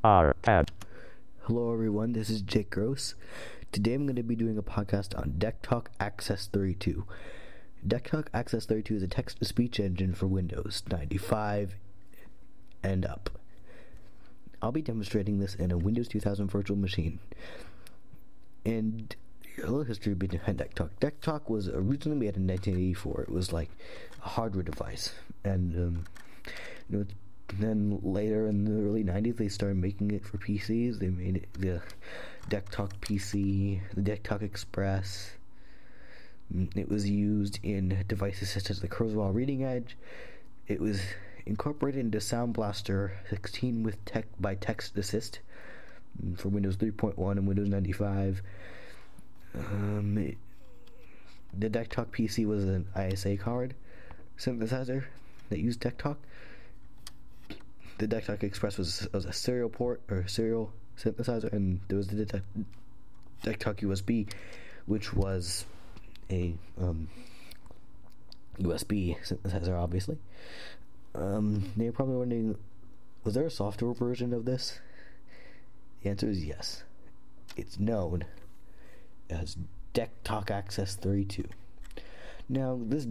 R. Pad. Hello everyone, this is Jake Gross. Today I'm going to be doing a podcast on DeckTalk Access 32. DeckTalk Access 32 is a text-to-speech engine for Windows 95 and up. I'll be demonstrating this in a Windows 2000 virtual machine. And a little history behind DeckTalk. DeckTalk was originally made in 1984. It was like a hardware device. And, then later in the early 90s, they started making it for PCs. They made it the DeckTalk PC, the DeckTalk Express. It was used in devices such as the Kurzweil Reading Edge. It was incorporated into Sound Blaster 16 with by Text Assist for Windows 3.1 and Windows 95. The DeckTalk PC was an ISA card synthesizer that used DeckTalk. The DeckTalk Express was a serial port or serial synthesizer, and there was the DeckTalk USB, which was a USB synthesizer, obviously. You're probably wondering, was there a software version of this? The answer is yes. It's known as DeckTalk Access 32. Now, this,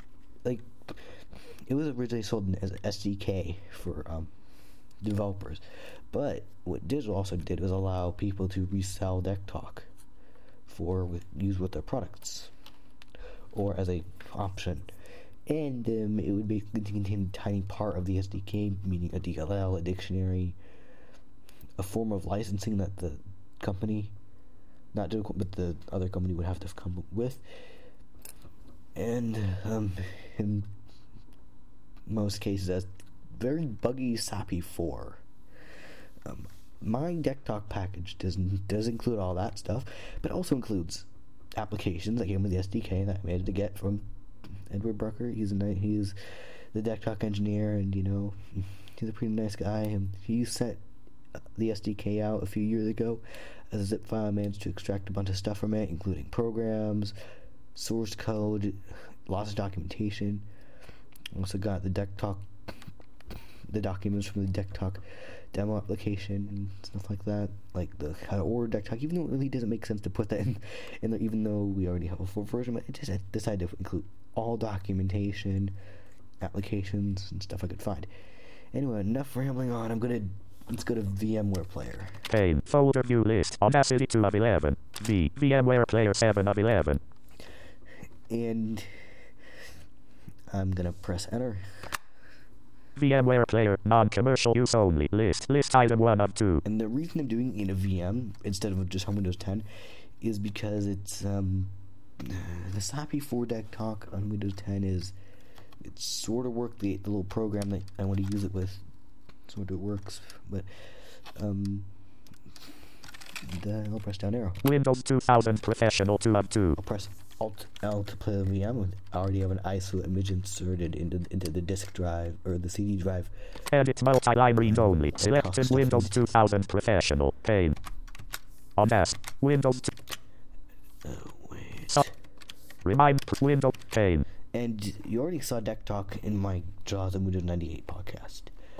it was originally sold as an SDK for developers, but what Digital also did was allow people to resell DeckTalk use with their products, or as a option. And it would basically contain a tiny part of the SDK, meaning a DLL, a dictionary, a form of licensing that the company, not Digital, but the other company would have to come up with. And in most cases, as very buggy SAPI 4. My DeckTalk package does include all that stuff, but also includes applications that came with the SDK that I managed to get from Edward Brucker. He's the DeckTalk engineer, and he's a pretty nice guy. And he sent the SDK out a few years ago as a zip file. I managed to extract a bunch of stuff from it, including programs, source code, lots of documentation. Also got the documents from the DeckTalk demo application and stuff like that, like the how to order DeckTalk, even though it really doesn't make sense to put that in there, even though we already have a full version. But I decided to include all documentation, applications, and stuff I could find. Anyway, enough rambling on. Let's go to VMware Player. Pane, folder view list, Audacity 2 of 11, VMware Player 7 of 11. And I'm gonna press enter. VMware Player, non-commercial use only, list item 1 of 2. And the reason I'm doing it in a VM instead of just on Windows 10 is because it's the SAPI 4 DeckTalk on Windows 10 it sort of worked. The little program that I want to use it with sort of works, but I'll press down arrow. Windows 2000 Professional 2 of 2. I'll press Alt-L to play the VM. I already have an ISO image inserted into the disk drive or the CD drive. Edit multi-line read only. Selected Windows 2000 Professional. Pane. Audacity. Windows 2. Oh, wait. Remind Windows Pane. And you already saw DeckTalk in my Jaws and Windows 98 podcast.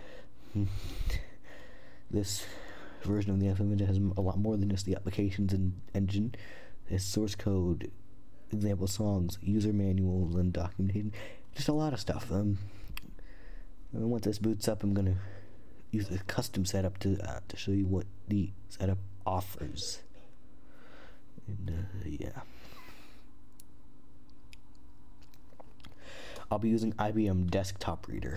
This version of the FM has a lot more than just the applications and engine. There's source code, example songs, user manuals, and documentation. Just a lot of stuff. And once this boots up, I'm gonna use a custom setup to show you what the setup offers. And yeah, I'll be using IBM Desktop Reader.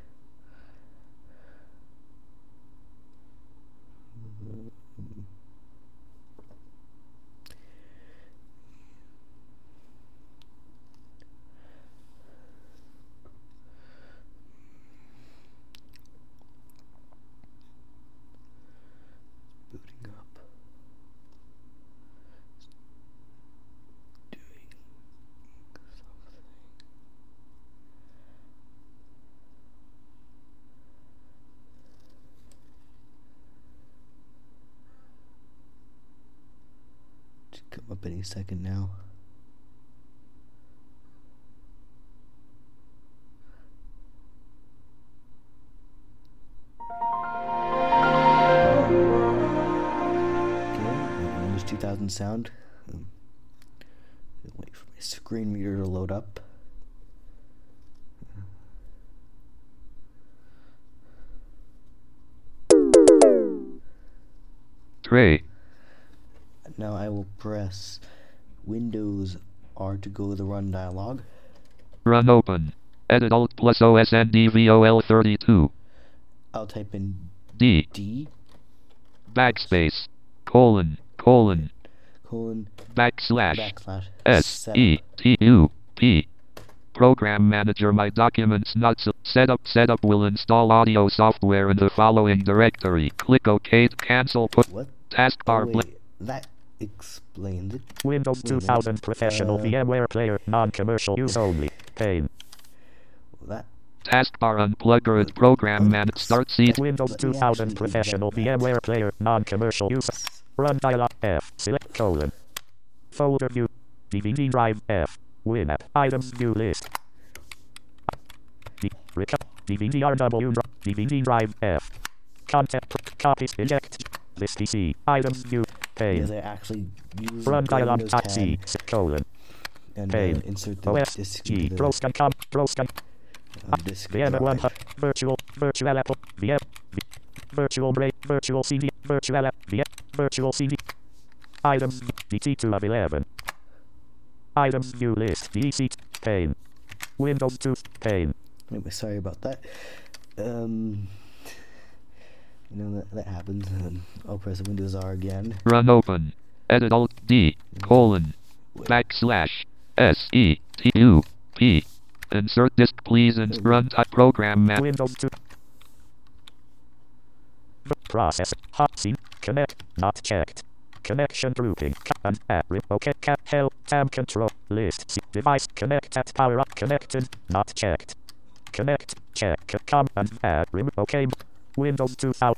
Booting up. Doing something. Should come up any second now. 3000 sound. Wait for my screen reader to load up. Tray. Now I will press Windows R to go to the run dialog. Run open. Edit Alt plus OSNDVOL 32. I'll type in D. D Backspace. colon Backslash. setup. SETUP. Program Manager. My documents not setup will install audio software in the following directory. Click OK to cancel. Put What? taskbar. Oh, wait, that explains it. Windows Wait a minute. 2000 Professional VMware Player Non-Commercial Use Only. Pane. That Taskbar unplug it. Program Manager. Start C. Windows Let me 2000 actually Professional get that. VMware Player Non-Commercial Use. Run dialog F. Select colon. Folder view. DVD drive F. Winamp. Items view list. DVD RW. DVD drive F. Content. Copies. Eject. This PC. Items view. Pane. Because I actually use Run dialog Windows type 10 C. Colon. and Pane. insert the OS disk G. into the Broscan. Broscan. disk VM1 drive. virtual Apple VM virtual break virtual CD virtual app VM virtual CD items DT2 of 11 items view list DC pane Windows 2 pane. Anyway, sorry about that. That happens. I'll press Windows R again. Run open. Edit Alt D. Backslash. SETUP. Insert disk please and run type program map. Windows 2 process hot scene connect not checked connection grouping and OK cat help tab control list C, device connect at power up connected not checked connect check com and add OK Windows 2000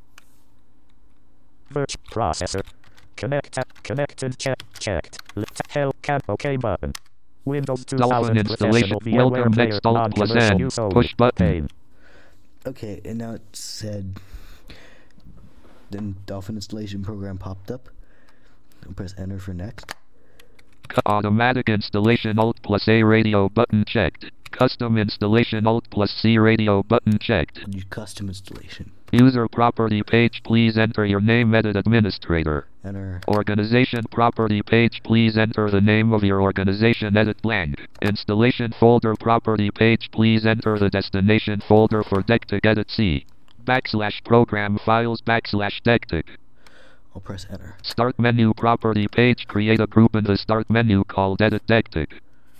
virtual processor connect at connected checked help can OK button Windows 2000 installation. Professional VMware Welcome Player next Alt plus Non-Commercial N. Use Only. Push button. Pane. Okay, and now it said the Dolphin installation program popped up. I'll press enter for next. Automatic installation Alt plus A radio button checked. Custom installation Alt plus C radio button checked. Use custom installation. User property page please enter your name edit administrator. Enter. Organization property page please enter the name of your organization edit blank. Installation folder property page please enter the destination folder for DECTIC edit C. Backslash program files backslash DECTIC. I'll press enter. Start menu property page create a group in the start menu called edit DECTIC.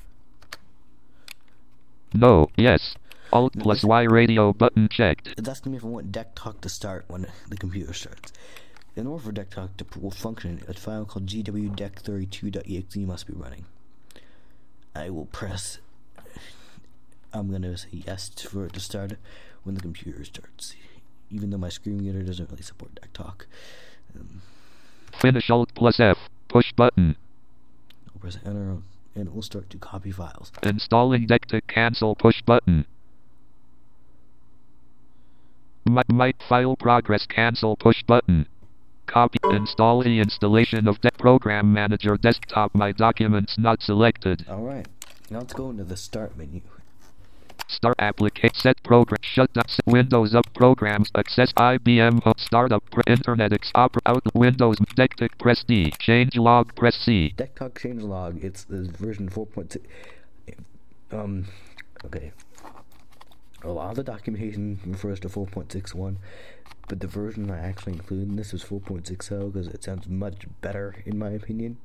No, yes. Alt plus Y radio button checked. It's asking me if I want DeckTalk to start when the computer starts. In order for DeckTalk to function, a file called gwdeck32.exe must be running. I will press. I'm gonna say yes for it to start when the computer starts, even though my screen reader doesn't really support DeckTalk. Finish Alt plus F. Push button. I'll press enter and it will start to copy files. Installing DECTIC cancel push button. Might file progress cancel push button. Copy. Install the installation of Program Manager desktop. My documents not selected. Alright, now let's go into the start menu. Start application. Set program. Shut down. Windows up programs. Access IBM Hub. Startup. Internet Explorer. Out. Windows. DECTIC. Press D. Change log. Press C. DeckTalk changelog. It's the version 4.6. Okay. A lot of the documentation refers to 4.61, but the version I actually included in this is 4.60 because it sounds much better in my opinion.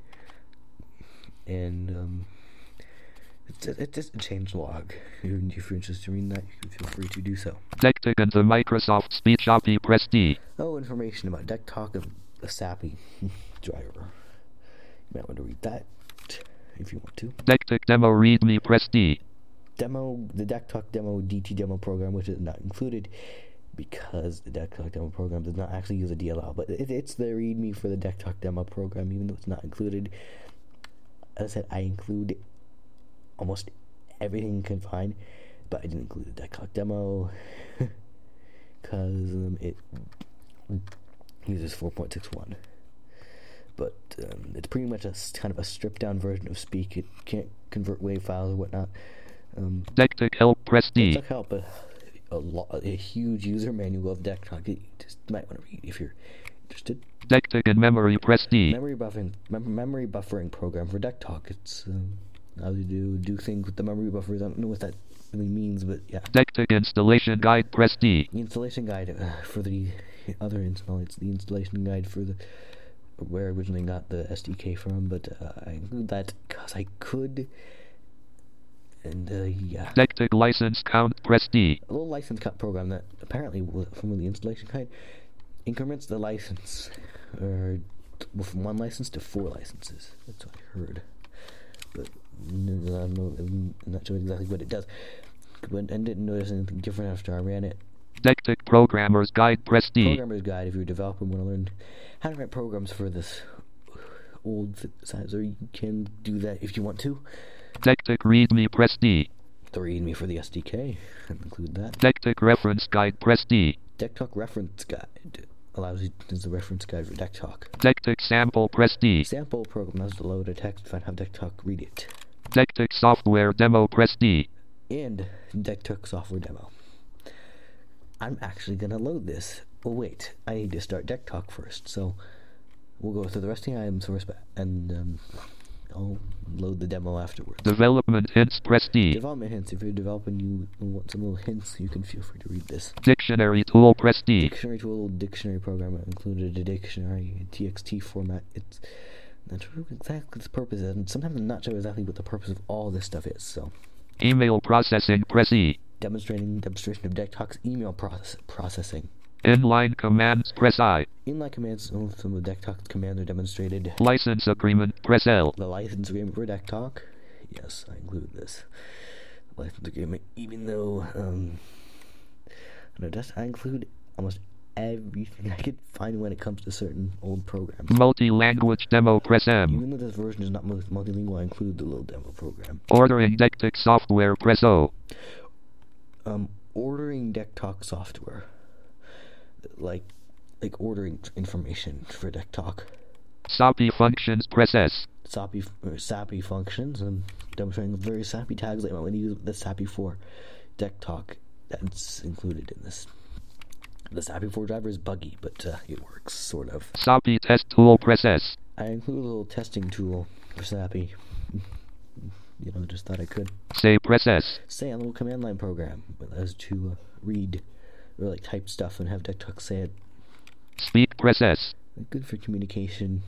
And it's just a changelog. If you're interested in reading that, you can feel free to do so. DECTIC and the Microsoft Speech API. Press D. Oh, information about DeckTalk and the SAPI driver. You might want to read that if you want to. DECTIC demo readme. Press D. Demo, the DeckTalk demo DT demo program, which is not included because the DeckTalk demo program does not actually use a DLL, but it's the README for the DeckTalk demo program, even though it's not included. As I said, I include almost everything you can find, but I didn't include the DeckTalk demo because it uses 4.61. but it's pretty much kind of a stripped down version of Speak. It can't convert WAV files or whatnot. Dectic help, press D. Dectic help, a huge user manual of DECtalk. You just might want to read if you're interested. Dectic and memory, press D. Memory buffering program for DECtalk. It's how to do things with the memory buffers. I don't know what that really means, but yeah. Dectic installation guide, press D. The installation guide for the other install. It's the installation guide for the where I originally got the SDK from, but I include that because I could. And yeah. Dectic license count, press D. A little license cut program that apparently from the installation guide increments the license from 1 license to 4 licenses. That's what I heard, but I'm not sure exactly what it does. But I didn't notice anything different after I ran it. Dectic programmer's guide, press D. Programmer's guide, if you're a developer and want to learn how to write programs for this old synthesizer, you can do that if you want to. Dectic readme, press D. The readme for the SDK, include that. Dectic reference guide, press D. DECtalk reference guide allows you as the reference guide for DECtalk. Dectic sample, press D. Sample program allows you to load a text and find how DECtalk read it. Dectic software demo, press D. And DECtalk software demo. I'm actually going to load this. Oh wait, I need to start DECtalk first, so we'll go through the rest of the items first, and I'll load the demo afterwards. Development hints, press D. Development hints. If you're developing, you want some little hints, you can feel free to read this. Dictionary tool, press D. Dictionary tool, dictionary program included a dictionary, a TXT format. It's not sure exactly its purpose is, and sometimes I'm not sure exactly what the purpose of all this stuff is, so. Email processing, press E. Demonstration of DECtalk's email processing. Inline commands, press I. Inline commands, some of DECtalk's commands are demonstrated. License agreement, press L. The license agreement for DECtalk. Yes, I include this. License agreement, even though, I include almost everything I could find when it comes to certain old programs. Multi-language demo, press M. Even though this version is not multilingual, I include the little demo program. Ordering DECtalk software, press O. Ordering DECtalk software, like ordering information for DECtalk. SAPI functions, press S. SAPI functions. I'm demonstrating various SAPI tags like I want to use the SAPI 4 DECtalk. That's included in this. The SAPI 4 driver is buggy, but it works sort of. SAPI test tool, press S. I include a little testing tool for SAPI. Just thought I could. Say, press S. Say, a little command line program that allows to read or type stuff and have DECtalk say it. Speak, press S. Good for communication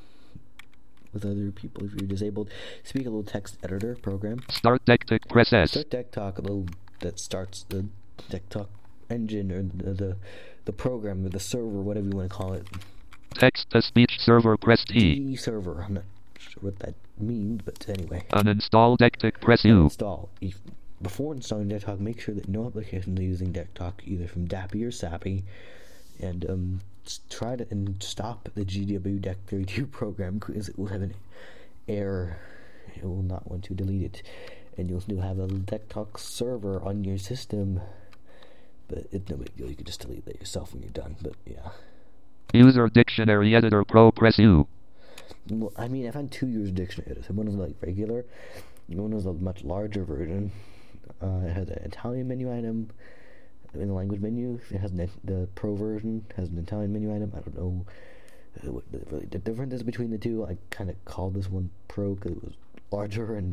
with other people if you're disabled. Speak, a little text editor program. Start DECtalk, press S. Start DECtalk, a little that starts the DECtalk engine or the program or the server, whatever you want to call it. Text to speech server, press T. Server. I'm not sure what that means, but anyway. Uninstall DECtalk, press U. Install. Before installing DECtalk, make sure that no applications are using DECtalk, either from DAPI or SAPI, and try to stop the GW DEC32 program because it will have an error. It will not want to delete it, and you'll still have a DECtalk server on your system. But it's no big deal. You can just delete that yourself when you're done. But yeah. User Dictionary Editor Pro, press U. Well, I mean, I found 2 user dictionary editors. One is regular, and one is a much larger version. It has an Italian menu item in the language menu. It has the Pro version has an Italian menu item. I don't know what the difference is between the two. I kind of called this one Pro because it was larger, and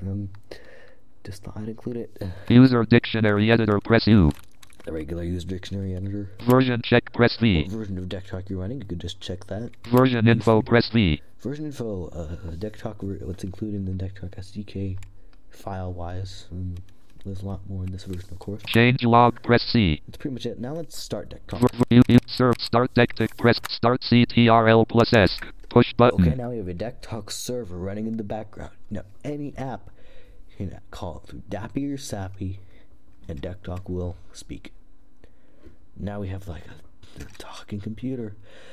just thought I'd include it. User Dictionary Editor, press U. The regular user dictionary editor. Version check, press V. What version of DECtalk you're running, you could just check that. Version info, press V. Version info, DECtalk, what's included in the DECtalk SDK file-wise. There's a lot more in this version, of course. Change log, press C. That's pretty much it. Now let's start DECtalk. Serve start DECtalk, press start CTRL plus S. Push button. Okay, now we have a DECtalk server running in the background. Now, any app can call it through DAPI or SAPI, and DECtalk will speak. Now we have a talking computer.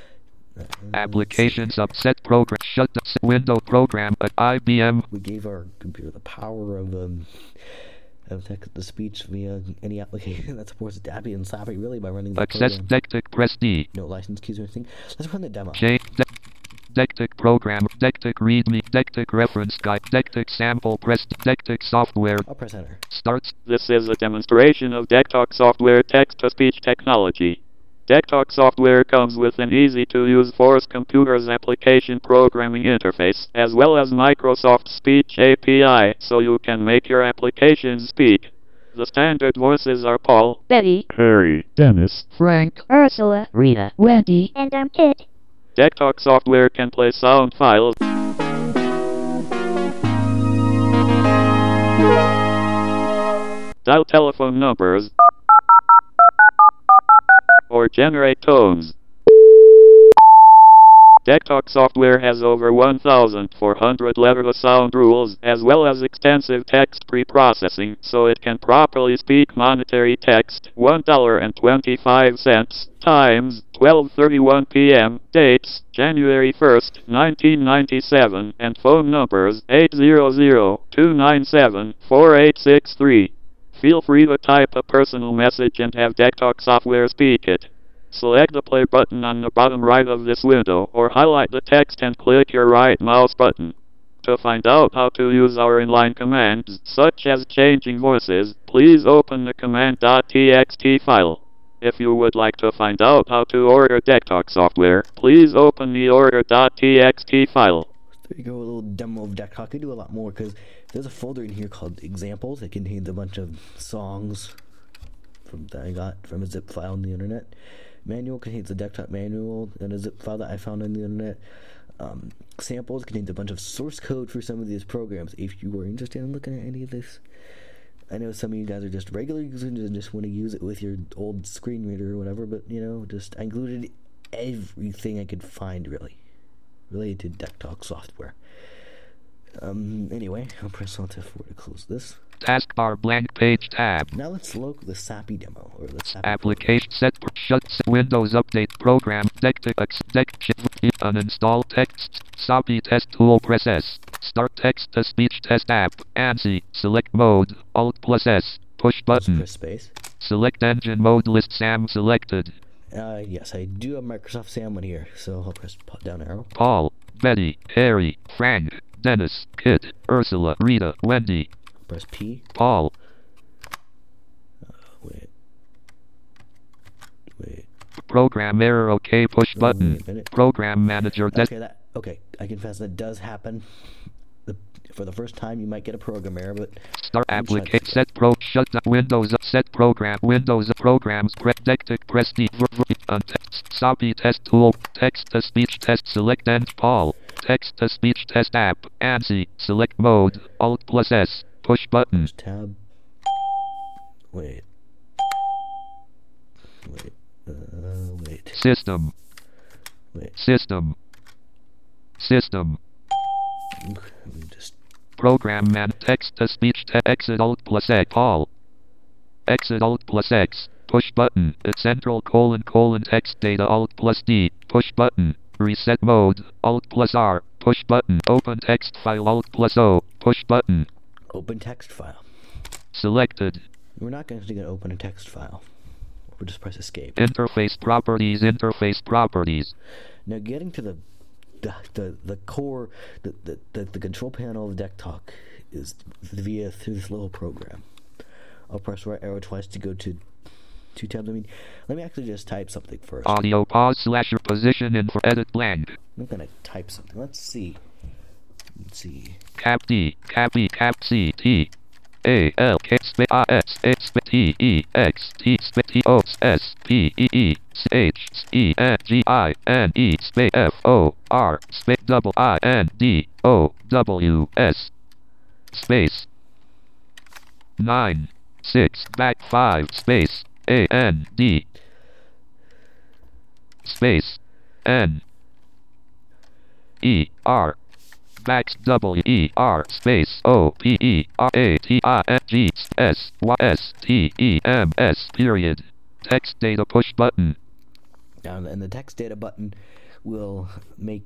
Application subset program shut the window program at IBM. We gave our computer the power of text to speech via any application that supports DAPI and SAPI, really, by running the Access program. DECtalk, press D. No license keys or anything. Let's run the demo. Dectic program, Dectic readme, Dectic reference guide, Dectic sample press, Dectic software. I'll press enter. Starts. This is a demonstration of DecTalk software text-to-speech technology. DecTalk software comes with an easy-to-use Force Computers application programming interface, as well as Microsoft Speech API, so you can make your applications speak. The standard voices are Paul, Betty, Harry, Dennis, Frank, Ursula, Rita, Wendy, and I'm Kit. DecTalk software can play sound files, dial telephone numbers, or generate tones. DecTalk software has over 1,400 letter-to-sound rules, as well as extensive text pre-processing, so it can properly speak monetary text. $1.25, times, 12:31 p.m., dates, January 1st, 1997, and phone numbers, 800-297-4863. Feel free to type a personal message and have DecTalk software speak it. Select the play button on the bottom right of this window, or highlight the text and click your right mouse button. To find out how to use our inline commands, such as changing voices, please open the command.txt file. If you would like to find out how to order DecTalk software, please open the order.txt file. There you go, a little demo of DecTalk. I do a lot more because there's a folder in here called examples. It contains a bunch of songs that I got from a zip file on the internet. Manual contains the DecTalk manual and a zip file that I found on the internet. Samples contains a bunch of source code for some of these programs. If you are interested in looking at any of this, I know some of you guys are just regular users and just want to use it with your old screen reader or whatever, but I included everything I could find really related to DecTalk software. Anyway, I'll press Alt F4 to close this. Taskbar blank page tab. Now let's look the SAPI demo, or the SAPI Application set shut Windows update program Dectic uninstall text SAPI test tool press S. Start text to speech test app ANSI select mode Alt plus S push button. Press space. Select engine mode list SAM selected. Yes, I do have Microsoft SAM one here, so I'll press down arrow. Paul, Betty, Harry, Frank, Dennis, Kit, Ursula, Rita, Wendy. Press P. Paul. Wait. Program error OK push button. Wait a minute. Program manager. Okay, I confess that does happen. For the first time, you might get a program error, but start application set pro shut down Windows set program Windows programs Dectic press D SAPI test tool text to speech test select end Paul text to speech test app ANSI select mode Alt plus S push button tab. Wait. System. System. Let me just program man text to speech exit Alt plus X Paul exit Alt plus X push button central : text data Alt plus D push button reset mode Alt plus R push button open text file Alt plus O push button open text file selected. We're not going to open a text file. We'll just press escape. Interface properties. Now getting to the core, the control panel of DecTalk is through this little program. I'll press right arrow twice to go to two tabs. Let me actually just type something first. Audio pause / position in for edit blank. I'm gonna type something. Let's see. Cap D, Cap E, Cap C, T, A, L, K, sp A, S, A, sp T, E, X, T, sp T, O, S, P, E, E, H, E, N, G, I, N, E, sp F, O, R, sp double I, N, D, O, W, S, space, 9, 6, back 5, space, A, N, D, space, N, E, R, back W E R space O P E R A T I N G S Y S T E M S period. Text data push button. And the text data button will make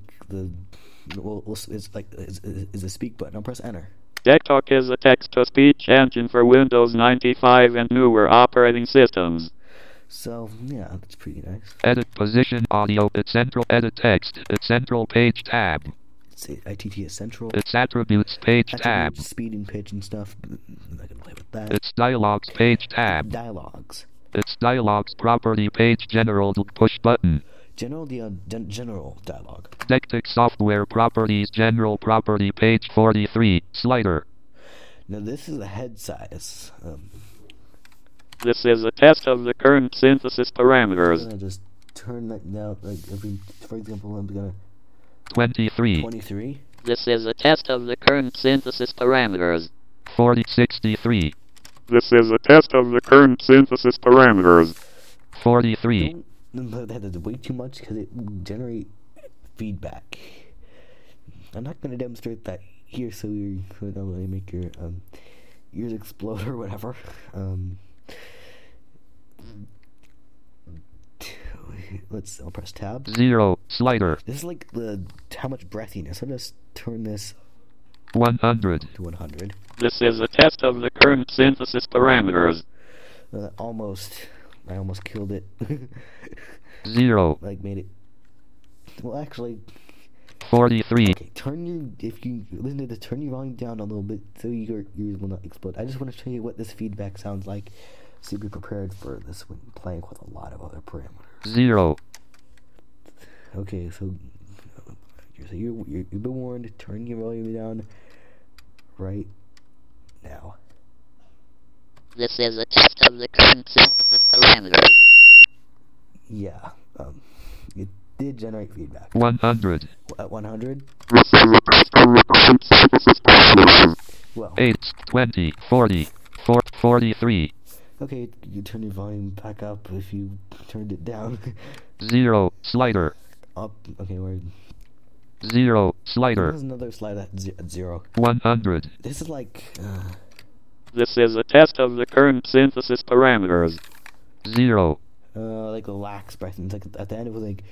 is a speak button. I'll press enter. DecTalk is a text-to-speech engine for Windows 95 and newer operating systems. So yeah, that's pretty nice. Edit position audio. It's central. Edit text. It's central page tab. It's ITT Essential. It's attributes page tab. Attributes, speed and pitch and stuff. I'm not gonna play with that. It's dialogues page tab. Dialogues. It's dialogues property page general push button. General dialogue. Dectic software properties general property page 43 slider. Now this is the head size. This is a test of the current synthesis I'm parameters. gonna just turn that down. Like for example, I'm gonna 23 23. This is a test of the current synthesis parameters. 40 63 This is a test of the current synthesis parameters. 43 Don't put that way too much because it will generate feedback. I'm not gonna demonstrate that here, so you could really make your ears explode or whatever. I'll press tab. 0 slider. This is like how much breathiness. I'll just turn this 100 to 100. This is a test of the current synthesis parameters. I almost killed it. 0 Like made it. Well, actually, 43 okay. If you listen to this, turn your volume down a little bit so your ears will not explode. I just want to show you what this feedback sounds like, so be prepared for this when playing with a lot of other parameters. 0 Okay, so you've been warned. Turn your volume down right now. This is a test of the current synthesis parameters. Yeah, it did generate feedback. 100 At 100, This is a test of the current synthesis parameters. well, 8 20 40 43 okay, you turn your volume back up if you turned it down. 0 slider. Up, okay, we're... 0 slider. There's another slide at 0. 100 This is like, This is a test of the current synthesis parameters. 0 like a lax breath. It's like at the end it was like,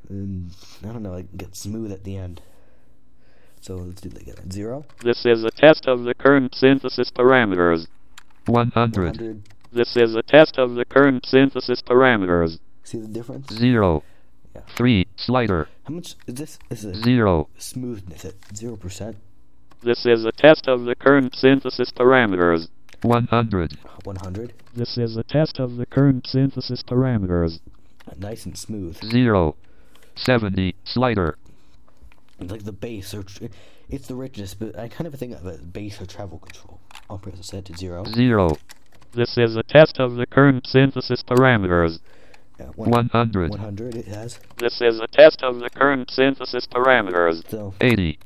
I don't know, like get smooth at the end. So let's do that again. 0. This is a test of the current synthesis parameters. 100 100. This is a test of the current synthesis parameters. See the difference? 0 Yeah. 3 slider. How much is this? Is it 0 smoothness at 0%? This is a test of the current synthesis parameters. 100 100. This is a test of the current synthesis parameters. Nice and smooth. 0 70 slider. It's like the bass, or it's the richness, but I kind of think of it as bass or treble control. I'll press set to 0. 0 This is a test of the current synthesis parameters. Yeah, 100 100 it has. This is a test of the current synthesis parameters. So 80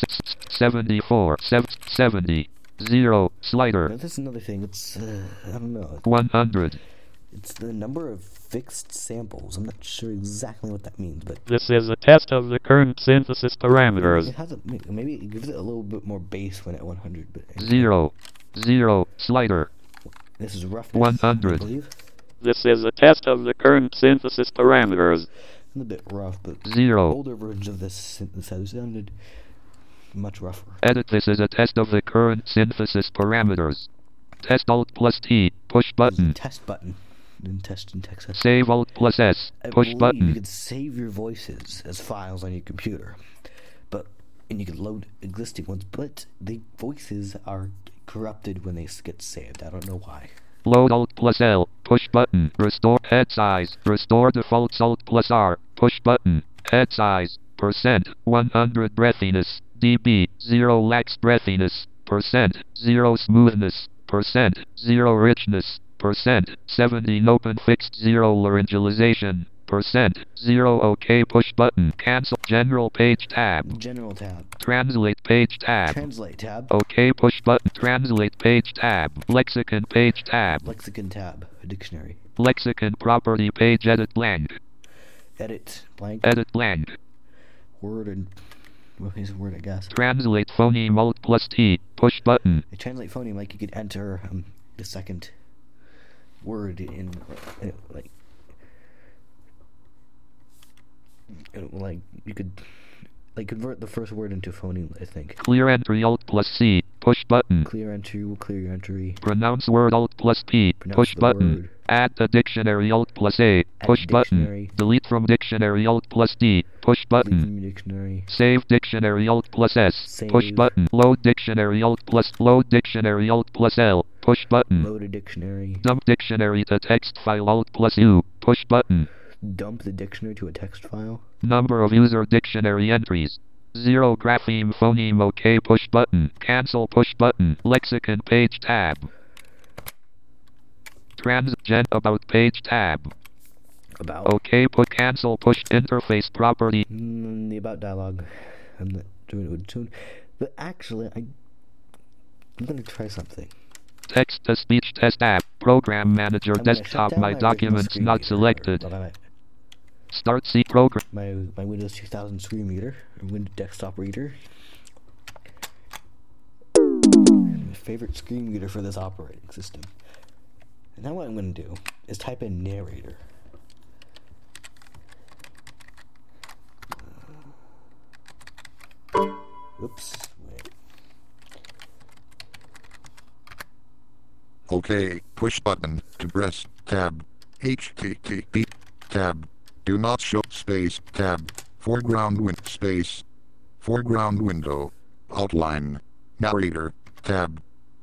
74 70 0 now slider. this is another thing. It's I don't know. 100 It's the number of fixed samples. I'm not sure exactly what that means, but This is a test of the current synthesis parameters. it has a, maybe it gives it a little bit more bass when at 100. But 0 slider. this is roughness. 100. I believe. This is a test of the current synthesis parameters. It's a bit rough, but 0 older versions of this synthesizer sounded much rougher. Edit. This is a test of the current synthesis parameters. Test Alt plus T push button. Test button. In test in Texas. Save Alt plus S I push believe you button. could save your voices as files on your computer, and you could load existing ones, but the voices are corrupted when they get saved. I don't know why. Load Alt plus L push button. Restore head size. Restore defaults Alt plus R push button. Head size percent 100 breathiness dB 0 lax breathiness percent 0 smoothness percent 0 richness percent 70 open fixed 0 laryngalization percent 0 OK push button. Cancel general page tab. General tab. Translate page tab. Translate tab. OK push button. Translate page tab. Lexicon page tab. Lexicon tab. Dictionary. Lexicon property page edit blank. Edit. Blank. Edit blank. Word and... Well, here's a word, I guess. Translate phoneme Alt plus T push button. A translate phoneme, like you could enter the second word in, like you could, like convert the first word into phoneme, I think. Clear entry Alt plus C Push button. Clear entry will clear your entry. Pronounce word Alt plus P. Pronounce Push the button. word. Add to dictionary Alt plus A. Push dictionary. button. Delete from dictionary Alt plus D. Push Delete button. from your dictionary. Save dictionary Alt plus S. Push Save. button. Load dictionary Alt plus L. Push button. Load a dictionary. Dump dictionary to text file Alt plus U. Push button. Dump the dictionary to a text file. Number of user dictionary entries. 0 grapheme phoneme OK push button. Cancel push button. Lexicon page tab. Transgen about page tab. About. OK put cancel push interface property. The about dialogue. I'm not doing it with soon. But actually, I'm gonna try something. Text to speech test app. Program manager I'm gonna shut desktop. down My original documents screen not reader. selected. Or Start C program. my Windows 2000 screen reader, or Windows desktop reader. My favorite screen reader for this operating system. And now what I'm going to do is type in narrator. Oops. Wait. OK, push button to press tab. HTTP tab. Do not show space tab. Foreground space. Foreground window. Outline. Narrator tab.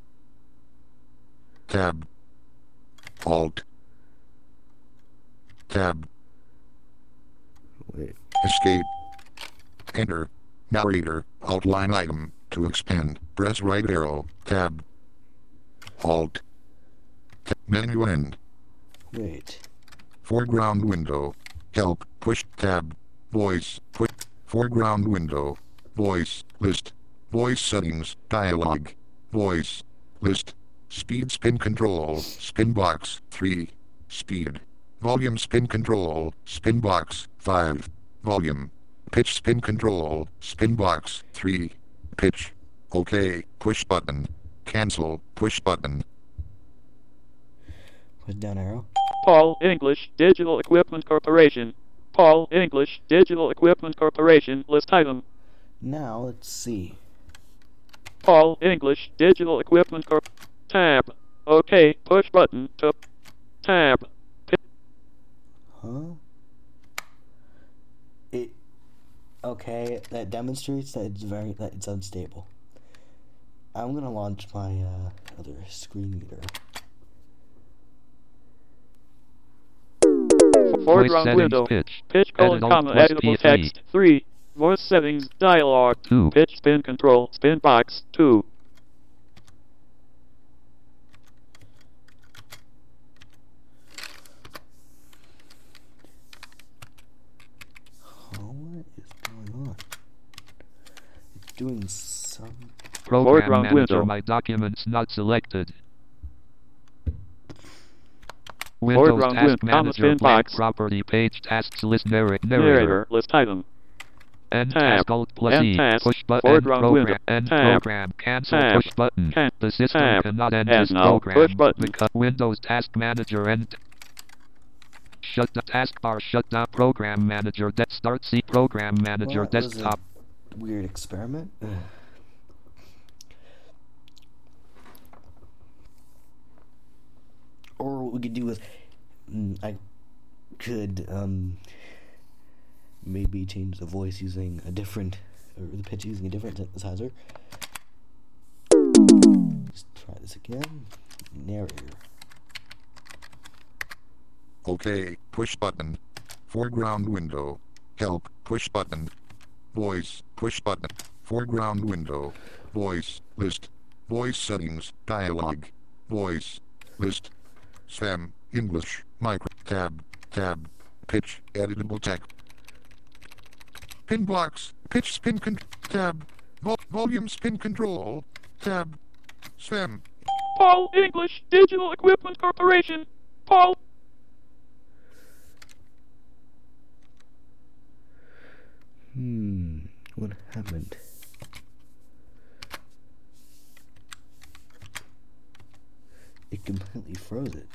Tab. Alt. Tab. Wait. Escape. Enter. Narrator. Outline item. To expand, press right arrow. Tab. Alt. Menu end. Wait. Foreground window. Help. Push tab. Voice. Push. Foreground window. Voice. List. Voice settings. Dialog. Voice. List. Speed spin control. Spin box. 3. Speed. Volume spin control. Spin box. 5. Volume. Pitch spin control. Spin box. 3. Pitch. OK. Push button. Cancel. Push button. Push down arrow. Paul English Digital Equipment Corporation. Paul English Digital Equipment Corporation list item. Now let's see. Paul English Digital Equipment Corp. Tab. OK. Push button to tab. Huh? It. Okay, that demonstrates that it's unstable. I'm gonna launch my other screen reader. Foreground settings, window. pitch. Pitch colon Edit comma Alt plus editable P3. text. 3. Voice settings. Dialog. 2. Pitch spin control. Spin box. 2. What is going on? It's doing some. Program Foreground manager. window. My documents not selected. Windows Foreground task window, comma, manager spin blank box. property page tasks list narrator. Narrator list item. End Tab. task Alt plus End E. task. Push button. Foreground Program. window. End Tab. program. Cancel Tab. push button. The system Tab. cannot end And this now program push button. because Windows task manager end. Shut the taskbar. Shut down program manager. Start C program manager Well, that was a desktop. weird experiment. Or what we could do is, I could maybe change the voice using a different, or the pitch using a different synthesizer. Let's try this again. Narrator. OK. Push button. Foreground window. Help. Push button. Voice. Push button. Foreground window. Voice. List. Voice settings. Dialog. Voice. List. Sam. English. Micro. Tab. Tab. Pitch. Editable text. Pin box. Pitch spin tab. Volume spin control. Tab. Sam. Paul English Digital Equipment Corporation. Paul. What happened? It completely froze it.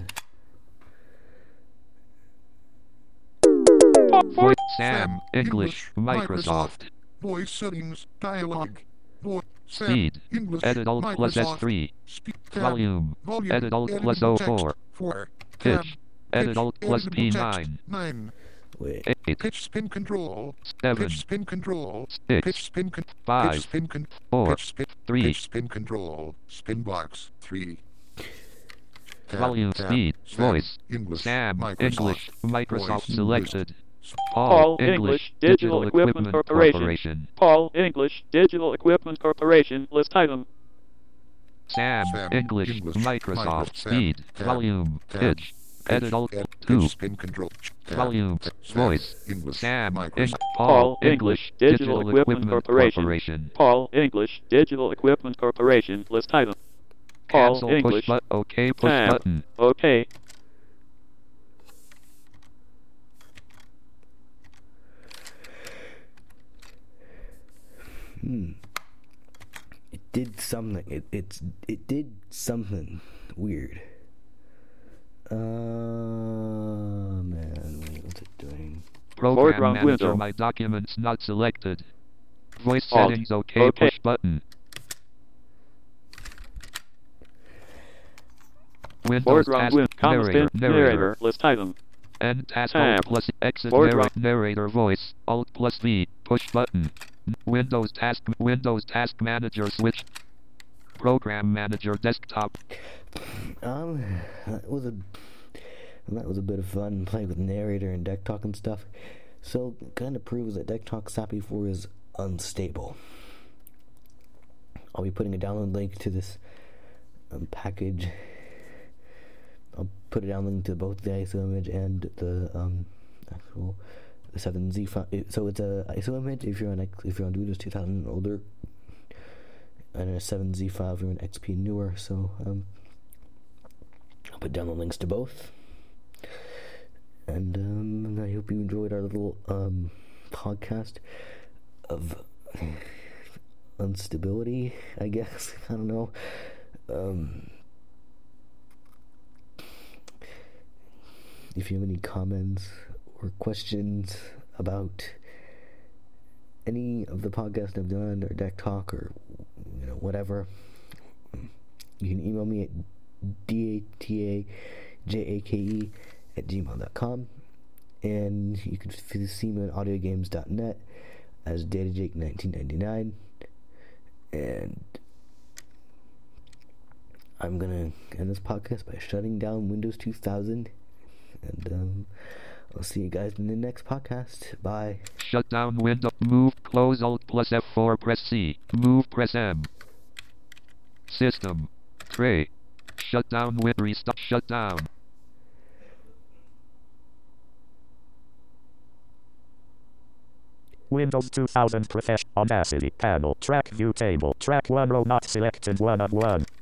Voice Sam. Sam. English. Microsoft. Voice settings. Dialog. Voice. Sam, Speed. English, Edit Alt plus Microsoft, S3. tab, Volume. Edit Alt plus editable text, 04. 4, tab, Pitch. Edit Alt plus editable text, P9. 9, Wait. 8. pitch spin control, 7. pitch spin control, 6. pitch spin con, 5. pitch spin con, 4. pitch spin, 3. pitch spin control, spin box, 3. Tab, Volume. tab, Speed. Sam, Voice. English, Sam. Microsoft, English. Microsoft voice, selected. Paul English Digital Equipment Corporation. Paul English Digital Equipment Corporation. List item. Sam. Sam, English. English, Microsoft. Sam, Speed. tab, Volume. tab, Pitch. Edit Alt pitch 2. spin control, tab, Volume. tab, Sam, Voice. English, Sam. Microsoft, Paul Paul English Digital Equipment Corporation. Paul English Digital Equipment Corporation. List item. Paul Cancel push English. button. OK push Tab. button. Okay. It did something. It did something weird. Man, what's it doing? Program Foreground Manager. window. My documents not selected. Voice Alt. settings. OK Okay. push button. Windows Foreground task window. Comma spin. Narrator. List item. End task Tab. Alt plus exit Foreground. narrator voice Alt plus V push button. Windows Task Manager switch. Program Manager desktop. That was a bit of fun playing with narrator and deck talk and stuff. So kind of proves that deck talk SAPI 4 is unstable. I'll be putting a download link to this package. I'll put a download link to both the ISO image and the actual 7Z file. So it's a ISO image if you're on Windows 2000 and older, and a 7Z file if you're on XP and newer. So I'll put download links to both. And I hope you enjoyed our little podcast of instability, I guess. I don't know. If you have any comments or questions about any of the podcasts I've done, or deck talk, or whatever, you can email me at datajake@gmail.com, and you can see me on audiogames.net as datajake1999. And I'm gonna end this podcast by shutting down Windows 2000, and I'll see you guys in the next podcast. Bye. Shut down window. Move. Close Alt plus F4. Press C. Move. Press M. System. Tray. Shut down. Restart. Shut down. Windows 2000 Professional Audacity panel. Track view table. Track 1 row not selected 1 of 1.